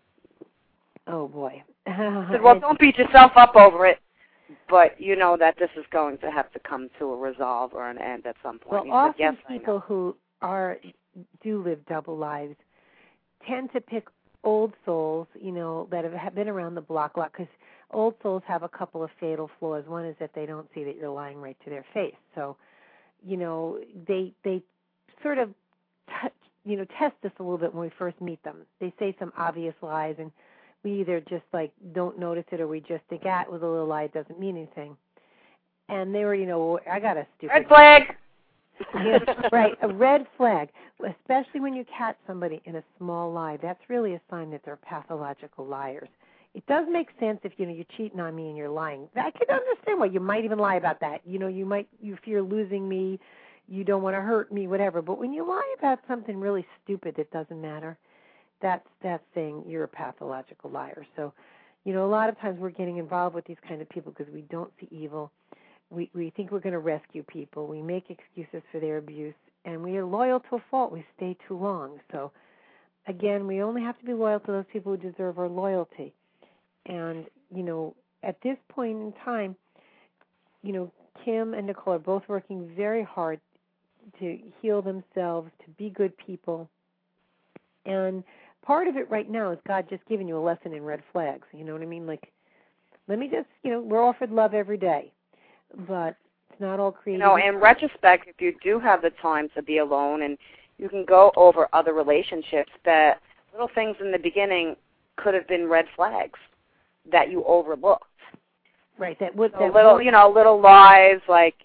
Oh, boy. I said, well, don't beat yourself up over it, but you know that this is going to have to come to a resolve or an end at some point. Well, often yes, people who do live double lives tend to pick old souls, you know, that have been around the block a lot, because old souls have a couple of fatal flaws. One is that they don't see that you're lying right to their face. So, you know, they sort of test us a little bit when we first meet them. They say some obvious lies, and we either just don't notice it, or we just think, it was a little lie, it doesn't mean anything. And they were, I got a stupid red flag. Yeah, right, a red flag, especially when you catch somebody in a small lie. That's really a sign that they're pathological liars. It does make sense if you're cheating on me and you're lying. I can understand why you might even lie about that. You fear losing me, you don't want to hurt me, whatever. But when you lie about something really stupid that doesn't matter, that's saying you're a pathological liar. So, a lot of times we're getting involved with these kind of people because we don't see evil. We think we're going to rescue people. We make excuses for their abuse, and we are loyal to a fault. We stay too long. So, again, we only have to be loyal to those people who deserve our loyalty. And, at this point in time, Kim and Nicole are both working very hard to heal themselves, to be good people. And part of it right now is God just giving you a lesson in red flags. You know what I mean? Like, let me just, we're offered love every day, but it's not all created. In retrospect, if you do have the time to be alone and you can go over other relationships, that little things in the beginning could have been red flags that you overlooked. Right. Little lies like,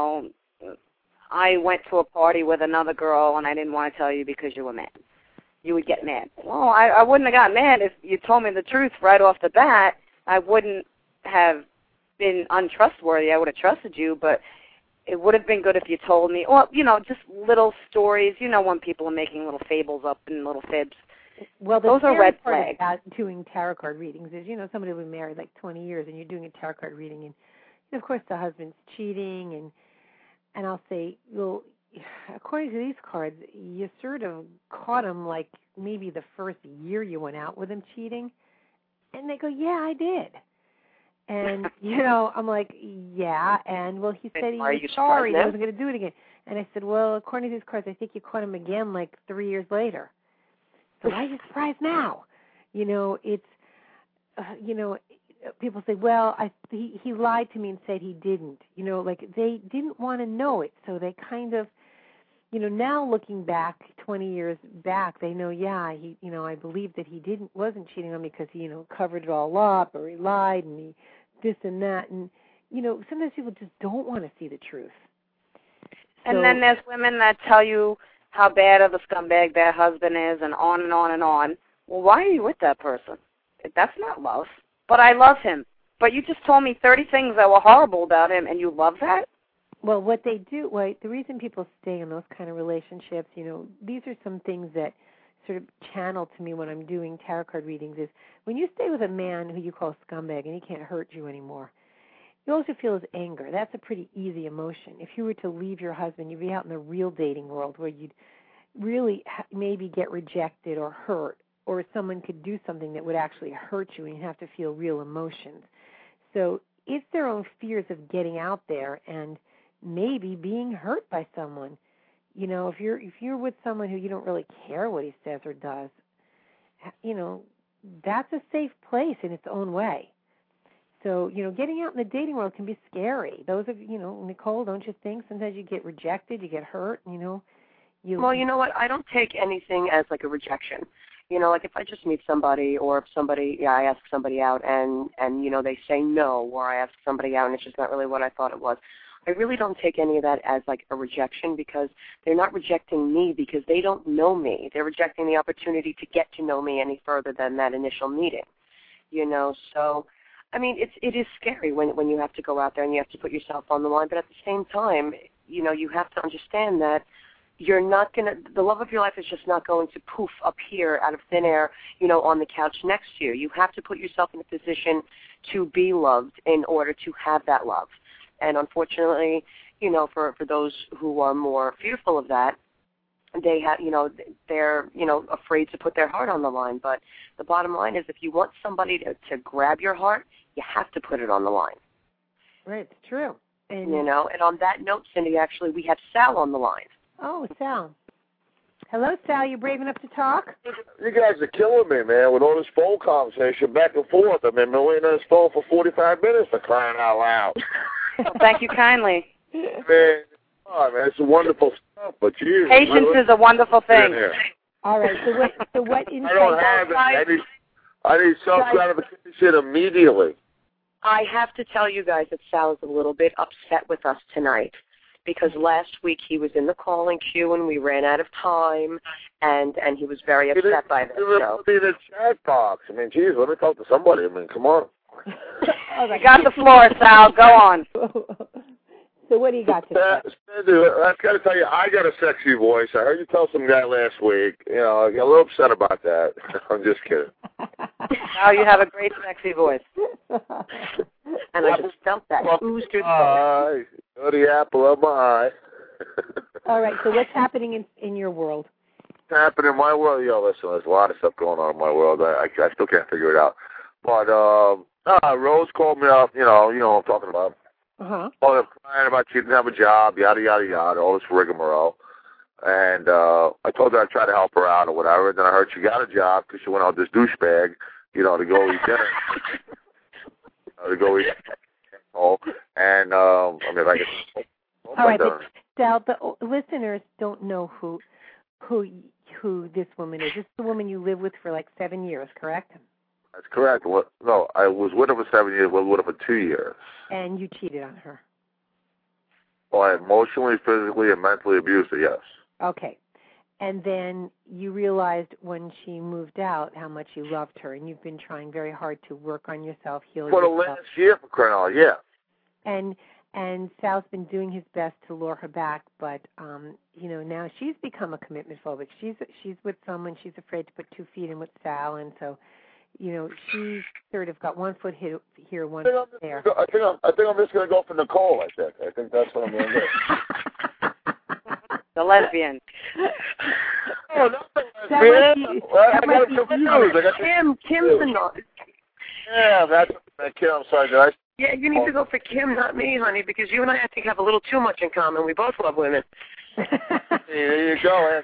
I went to a party with another girl and I didn't want to tell you because you were mad. You would get mad. Well, I wouldn't have got mad if you told me the truth right off the bat. I wouldn't have been untrustworthy. I would have trusted you, but it would have been good if you told me. Or, just little stories. When people are making little fables up and little fibs. Well, those are red flags. About doing tarot card readings is, somebody who's been married like 20 years and you're doing a tarot card reading, and of course the husband's cheating, and I'll say, well, according to these cards, you sort of caught him like maybe the first year you went out with him cheating, and they go, yeah, I did. And, I'm like, yeah, and, well, he said he was sorry, he wasn't going to do it again. And I said, well, according to these cards, I think you caught him again like 3 years later. So why are you surprised now? It's, people say, well, he lied to me and said he didn't. They didn't want to know it, so they kind of, now looking back 20 years back, they know, yeah, he, I believe that he wasn't cheating on me because he, covered it all up, or he lied and he this and that, and sometimes people just don't want to see the truth. And then there's women that tell you how bad of a scumbag their husband is, and on and on and on. Well, why are you with that person? That's not love. But I love him. But you just told me 30 things that were horrible about him, and you love that? Well, what they do, the reason people stay in those kind of relationships, these are some things that sort of channel to me when I'm doing tarot card readings, is when you stay with a man who you call a scumbag and he can't hurt you anymore, you also feel his anger. That's a pretty easy emotion. If you were to leave your husband, you'd be out in the real dating world where you'd really maybe get rejected or hurt, or someone could do something that would actually hurt you and you have to feel real emotions. So it's their own fears of getting out there and maybe being hurt by someone. If you're with someone who you don't really care what he says or does, that's a safe place in its own way. So, getting out in the dating world can be scary. Those of, Nicole, don't you think? Sometimes you get rejected, you get hurt, Well, you know what? I don't take anything as like a rejection. Like if I just meet somebody, or if somebody, I ask somebody out and they say no, or I ask somebody out and it's just not really what I thought it was. I really don't take any of that as like a rejection, because they're not rejecting me because they don't know me. They're rejecting the opportunity to get to know me any further than that initial meeting. So I mean, it is scary when you have to go out there and you have to put yourself on the line, but at the same time, you have to understand that, you're not going to, the love of your life is just not going to poof appear out of thin air, on the couch next to you. You have to put yourself in a position to be loved in order to have that love. And unfortunately, for those who are more fearful of that, they have, they're, afraid to put their heart on the line. But the bottom line is if you want somebody to grab your heart, you have to put it on the line. Right, it's true. And, and on that note, Cindy, actually, we have Sal on the line. Oh, Sal. Hello, Sal. You brave enough to talk? You guys are killing me, man, with all this phone conversation back and forth. I've been waiting on this phone for 45 minutes for crying out loud. Well, thank you kindly. Man, man, it's wonderful stuff, but geez. Patience is a wonderful thing. All right, so what insight? I don't have it. I need self-gratification immediately. I have to tell you guys that Sal is a little bit upset with us tonight because last week he was in the calling queue and we ran out of time, and he was very upset by this. So. In the chat box. I mean, geez, let me talk to somebody. I mean, come on. You got the floor, Sal. Go on. So what do you got to say? I've got to tell you, I got a sexy voice. I heard you tell some guy last week. I got a little upset about that. I'm just kidding. Now you have a great sexy voice. And I just felt that ooze through the phone. You're the apple of my eye. All right, so what's happening in your world? What's happening in my world? Listen, there's a lot of stuff going on in my world. I still can't figure it out. But Rose called me up. You know what I'm talking about. Uh-huh. Oh, they're crying about she didn't have a job, yada, yada, yada, all this rigmarole. And I told her I'd try to help her out or whatever. And then I heard she got a job because she went out with this douchebag, to go eat dinner. To go eat dinner. And, if I could... All right, but Sal, the listeners don't know who this woman is. This is the woman you live with for like 7 years, correct? That's correct. No, I was with her for 7 years, was with her for 2 years. And you cheated on her? Oh, I emotionally, physically, and mentally abused her, yes. Okay. And then you realized when she moved out how much you loved her, and you've been trying very hard to work on yourself, heal yourself. For the last year, for crying out, yeah. And Sal's been doing his best to lure her back, but now she's become a commitment phobic. She's with someone, she's afraid to put 2 feet in with Sal, and so she's sort of got 1 foot here, 1 foot there. I think I'm just going to go for Nicole. I think that's what I'm going to do. The lesbian. Oh, not the lesbian. I got confused. Kim's the not. Yeah, that's Kim. I'm sorry. Yeah, you need to go for Kim, not me, honey, because you and I think have a little too much in common. We both love women. There you go.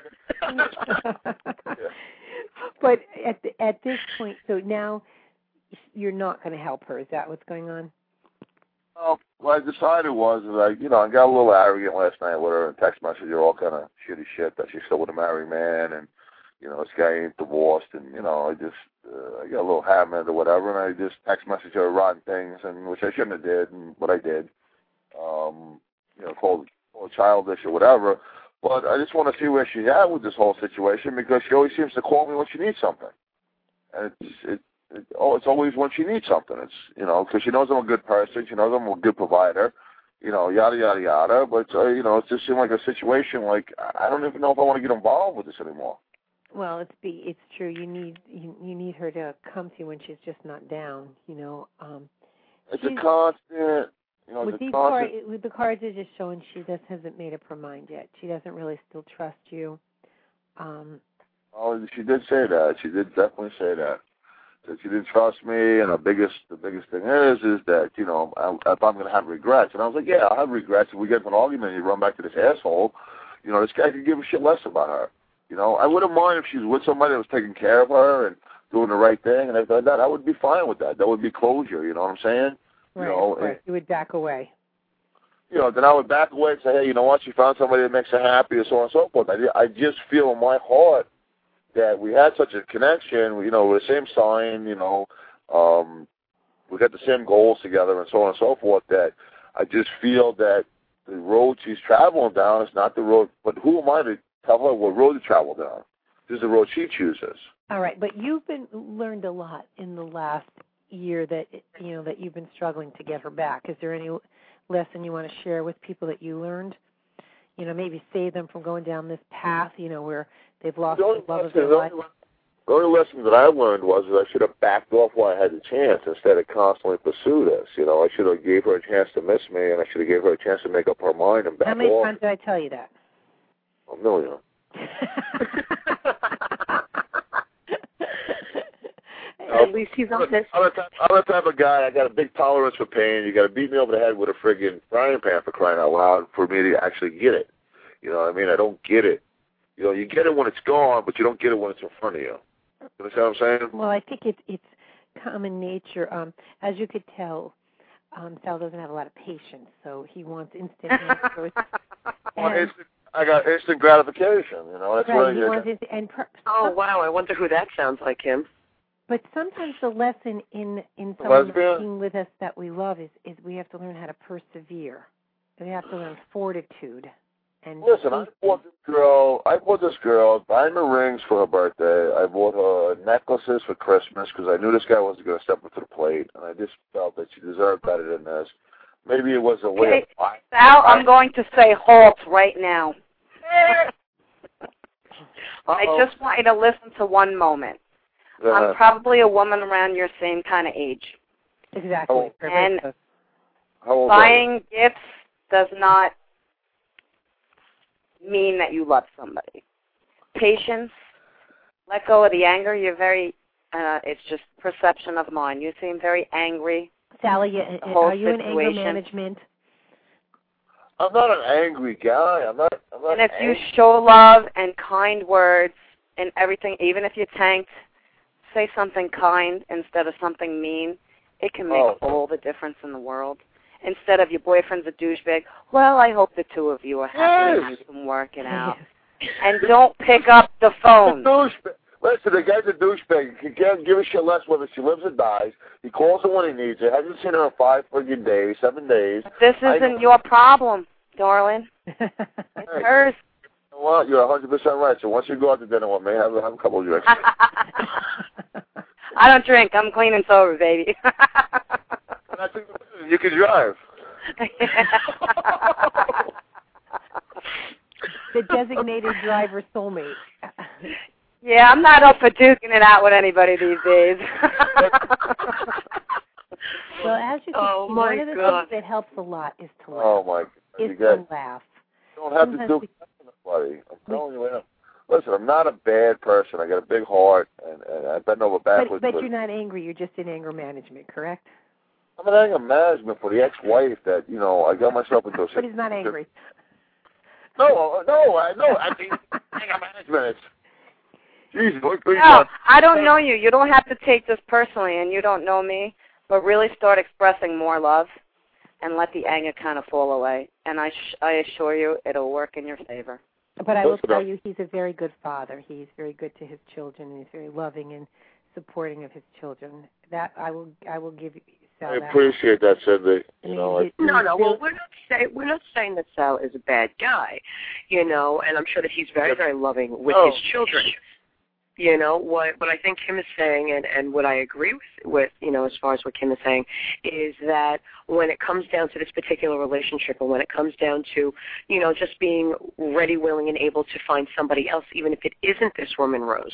But at this point, so now you're not going to help her. Is that what's going on? Well, what I decided was that I got a little arrogant last night with her and text messaged her all kind of shitty shit that she's still with a married man and this guy ain't divorced and I just I got a little hammered or whatever and I just text messaged her rotten things and which I shouldn't have did and what I did, called childish or whatever. But I just want to see where she's at with this whole situation because she always seems to call me when she needs something. And it's always when she needs something. It's, because she knows I'm a good person. She knows I'm a good provider, yada, yada, yada. But, it just seemed like a situation like I don't even know if I want to get involved with this anymore. Well, it's true. You need her to come to you when she's just not down, It's a constant... with the cards are just showing she just hasn't made up her mind yet. She doesn't really still trust you. She did say that. She did definitely say that. That she didn't trust me, and the biggest thing is that if I'm going to have regrets, and I was like, yeah, I'll have regrets. If we get into an argument, and you run back to this asshole. This guy could give a shit less about her. I wouldn't mind if she was with somebody that was taking care of her and doing the right thing, and everything like that. I would be fine with that. That would be closure. You know what I'm saying? Right. You would back away. Then I would back away and say, hey, you know what? She found somebody that makes her happy, and so on and so forth. I just feel in my heart that we had such a connection. We're the same sign. We got the same goals together, and so on and so forth. That I just feel that the road she's traveling down is not the road. But who am I to tell her what road to travel down? This is the road she chooses. All right, but you've learned a lot in the last year that that you've been struggling to get her back. Is there any lesson you want to share with people that you learned? maybe save them from going down this path, where they've lost The only the love of their life? The only lesson that I learned was that I should have backed off while I had the chance instead of constantly pursue this. I should have gave her a chance to miss me, and I should have gave her a chance to make up her mind and back off. How many times did I tell you that? A million. At least he's honest. I'm the type of guy, I got a big tolerance for pain. You got to beat me over the head with a friggin' frying pan, for crying out loud, for me to actually get it. You know what I mean? I don't get it. You get it when it's gone, but you don't get it when it's in front of you. You understand what I'm saying? Well, I think it's common nature. As you could tell, Sal doesn't have a lot of patience, so he wants instant answers. I got instant gratification. That's right. He wants oh wow! I wonder who that sounds like him. But sometimes the lesson in someone being with us that we love is we have to learn how to persevere. We have to learn fortitude. And listen, I bought this girl diamond rings for her birthday. I bought her necklaces for Christmas because I knew this guy wasn't going to step up to the plate, and I just felt that she deserved better than this. Maybe it was a way of life. Sal, I'm going to say halt right now. I just want you to listen to one moment. I'm probably a woman around your same kind of age. Exactly. And buying gifts does not mean that you love somebody. Patience, let go of the anger. You're very, it's just perception of mine. You seem very angry. Sally, are you in anger management? I'm not an angry guy. I'm not and if you show love and kind words and everything, even if you're tanked, say something kind instead of something mean. It can make all the difference in the world. Instead of your boyfriend's a douchebag, well, I hope the two of you are happy and you can work it out. And don't pick up the phone. Listen, the guy's a douchebag. He can't give a shit less whether she lives or dies. He calls her when he needs her. Hasn't seen her in 5 friggin' days, 7 days. But this isn't your problem, darling. It's hers. You know what? You're 100% right. So once you go out to dinner with me, have a couple of drinks. I don't drink. I'm clean and sober, baby. You can drive. The designated driver soulmate. Yeah, I'm not up for duking it out with anybody these days. Well, as you can see, one of the things that helps a lot is to laugh. Oh, my God. To laugh. You don't have to do anybody. I'm telling you right now. Listen, I'm not a bad person. I got a big heart, and I bend over backwards. But you're not angry. You're just in anger management, correct? I'm in anger management for the ex-wife that, I got myself into. But he's not angry. No. I mean, anger management. Jesus, no, I don't know you. You don't have to take this personally, and you don't know me. But really start expressing more love, and let the anger kind of fall away. And I assure you, it'll work in your favor. But I will tell you, he's a very good father. He's very good to his children, and he's very loving and supporting of his children. That I will give you. Sal, I appreciate that, Cindy. No. Well, we're not saying that Sal is a bad guy, and I'm sure that he's very, very loving with his children. What I think Kim is saying, and what I agree with, as far as what Kim is saying, is that when it comes down to this particular relationship, and when it comes down to, just being ready, willing, and able to find somebody else, even if it isn't this woman, Rose,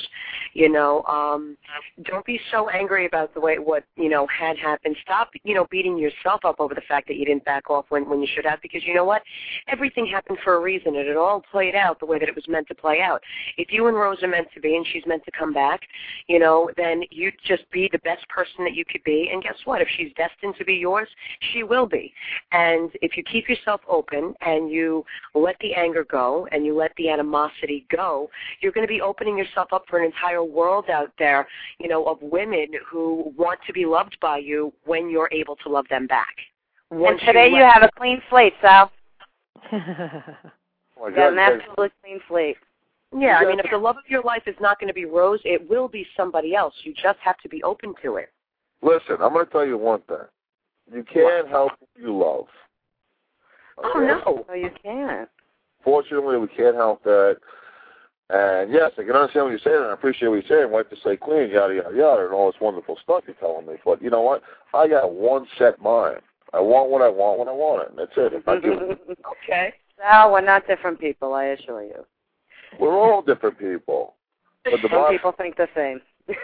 don't be so angry about what had happened. Stop, beating yourself up over the fact that you didn't back off when you should have, because you know what? Everything happened for a reason, and it all played out the way that it was meant to play out. If you and Rose are meant to be, and she's meant to come back, then you just be the best person that you could be, and guess what? If she's destined to be yours, she will be. And if you keep yourself open and you let the anger go and you let the animosity go, you're going to be opening yourself up for an entire world out there, of women who want to be loved by you when you're able to love them back. And today you have a clean slate, Sal. Oh my you got an absolutely clean slate. Yeah, I mean, if the love of your life is not going to be Rose, it will be somebody else. You just have to be open to it. Listen, I'm going to tell you one thing. You can't help who you love. Okay? Oh, no. No, you can't. Fortunately, we can't help that. And, yes, I can understand what you're saying, and I appreciate what you're saying. Wipe to stay clean, yada, yada, yada, and all this wonderful stuff you're telling me. But you know what? I got one set mind. I want what I want when I want it, and that's it. Okay. Sal, Sal, we're not different people, I assure you. We're all different people. But Some people think the same.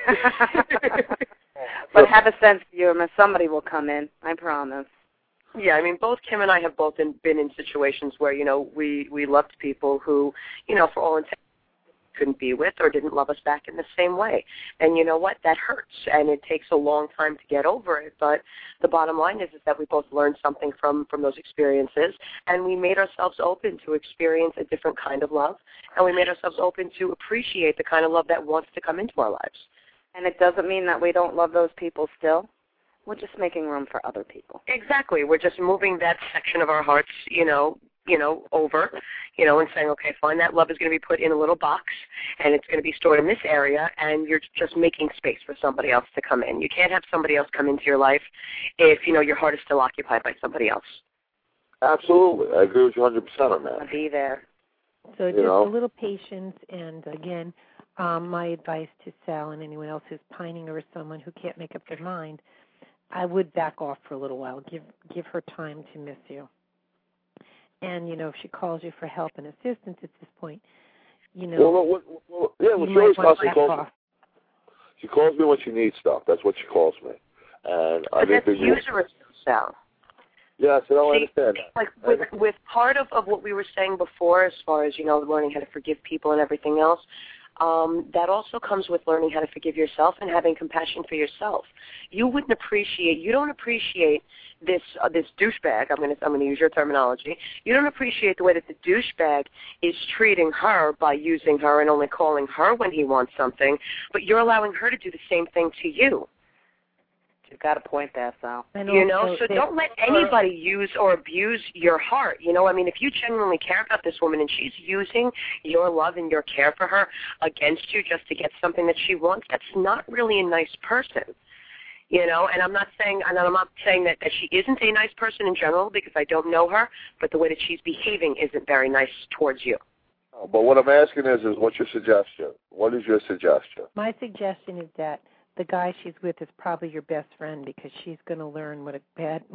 But have a sense of humor. Somebody will come in, I promise. Yeah, I mean, both Kim and I have both been in situations where, we loved people who, for all intents couldn't be with or didn't love us back in the same way. And you know what? That hurts, and it takes a long time to get over it. But the bottom line is that we both learned something from those experiences, and we made ourselves open to experience a different kind of love, and we made ourselves open to appreciate the kind of love that wants to come into our lives. And it doesn't mean that we don't love those people still. We're just making room for other people. Exactly. We're just moving that section of our hearts, over, and saying, okay, fine, that love is going to be put in a little box, and it's going to be stored in this area, and you're just making space for somebody else to come in. You can't have somebody else come into your life if, your heart is still occupied by somebody else. Absolutely. I agree with you 100% on that. I'll be there. So just a little patience, and again, my advice to Sal and anyone else who's pining over someone who can't make up their mind, I would back off for a little while. Give her time to miss you. And, if she calls you for help and assistance at this point, she always calls. She calls me when she needs stuff. That's what she calls me. And but that's user Sal. Yes, I don't understand that. Like with part of what we were saying before, as far as, learning how to forgive people and everything else, that also comes with learning how to forgive yourself and having compassion for yourself. You don't appreciate this douchebag. I'm going to use your terminology. You don't appreciate the way that the douchebag is treating her by using her and only calling her when he wants something, but you're allowing her to do the same thing to you. You've got a point there, Sal. So don't let anybody use or abuse your heart. If you genuinely care about this woman and she's using your love and your care for her against you just to get something that she wants, that's not really a nice person. And I'm not saying that she isn't a nice person in general, because I don't know her, but the way that she's behaving isn't very nice towards you. But what I'm asking is what's your suggestion? What is your suggestion? My suggestion is that the guy she's with is probably your best friend, because she's going to learn what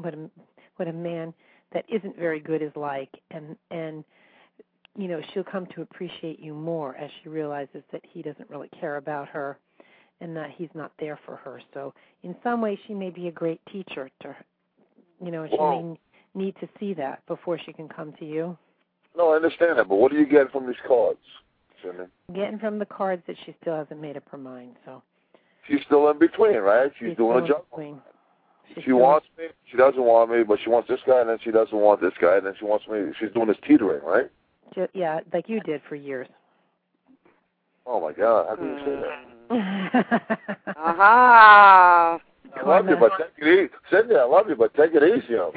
a man that isn't very good is like, and she'll come to appreciate you more as she realizes that he doesn't really care about her and that he's not there for her. So in some way she may be a great teacher to her. She may need to see that before she can come to you. No, I understand that, but what do you get from these cards, Jimmy? Getting from the cards that she still hasn't made up her mind, so. She's still in between, right? She's doing a juggle. She wants me, she doesn't want me, but she wants this guy, and then she doesn't want this guy, and then she wants me. She's doing this teetering, right? Yeah, like you did for years. Oh, my God. How can you say that? Aha! I love you, but take it easy. Cindy, I love you, but take it easy on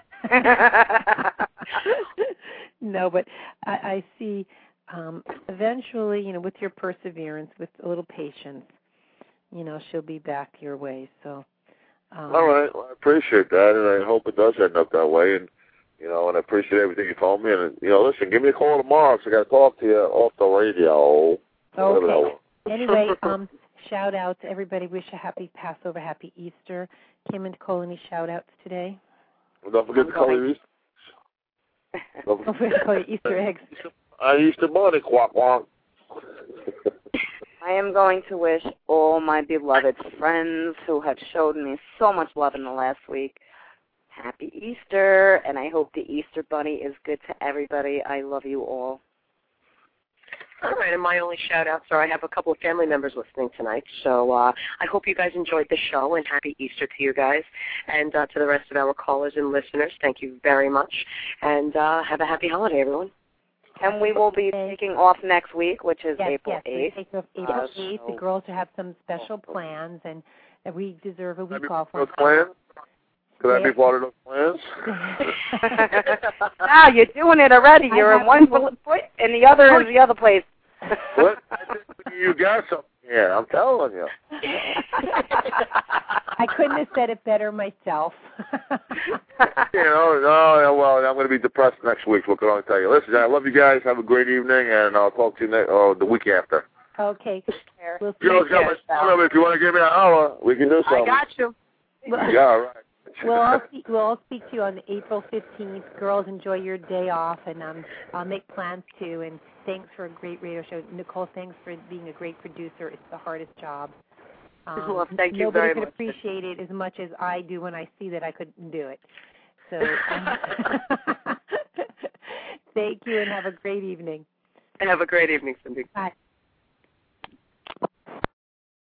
me. No, but I see eventually, with your perseverance, with a little patience, she'll be back your way. So. All right. Well, I appreciate that, and I hope it does end up that way. And, and I appreciate everything you told me. And, listen, give me a call tomorrow, because I got to talk to you off the radio. Okay. Anyway, shout out to everybody. Wish a happy Passover, happy Easter. Kim and Nicole, any shout outs today? Well, don't forget to call your Easter. Don't forget to call your Easter eggs. Easter bunny, quack, quack. I am going to wish all my beloved friends who have showed me so much love in the last week happy Easter, and I hope the Easter bunny is good to everybody. I love you all. All right, and my only shout-outs are I have a couple of family members listening tonight, so I hope you guys enjoyed the show, and happy Easter to you guys. And to the rest of our callers and listeners, thank you very much, and have a happy holiday, everyone. And we will be taking off next week, which is April 8th. Yes, we take off April 8th. The girls have some special plans, and we deserve a week off. Plans? Could I be part of those plans? No, you're doing it already. You're in one foot, and the other is the other place. What? You got something here. I'm telling you. I couldn't have said it better myself. No, well, I'm going to be depressed next week. What can I tell you? Listen, I love you guys. Have a great evening, and I'll talk to you the week after. Okay. We'll see you. If you want to give me an hour, we can do something. I got you. Yeah, all right. We'll all speak to you on April 15th. Girls, enjoy your day off, and I'll make plans too. And thanks for a great radio show. Nicole, thanks for being a great producer. It's the hardest job. Well, thank you very much. Nobody could appreciate it as much as I do when I see that I couldn't do it. So thank you, and have a great evening. Have a great evening, Cindy. Bye.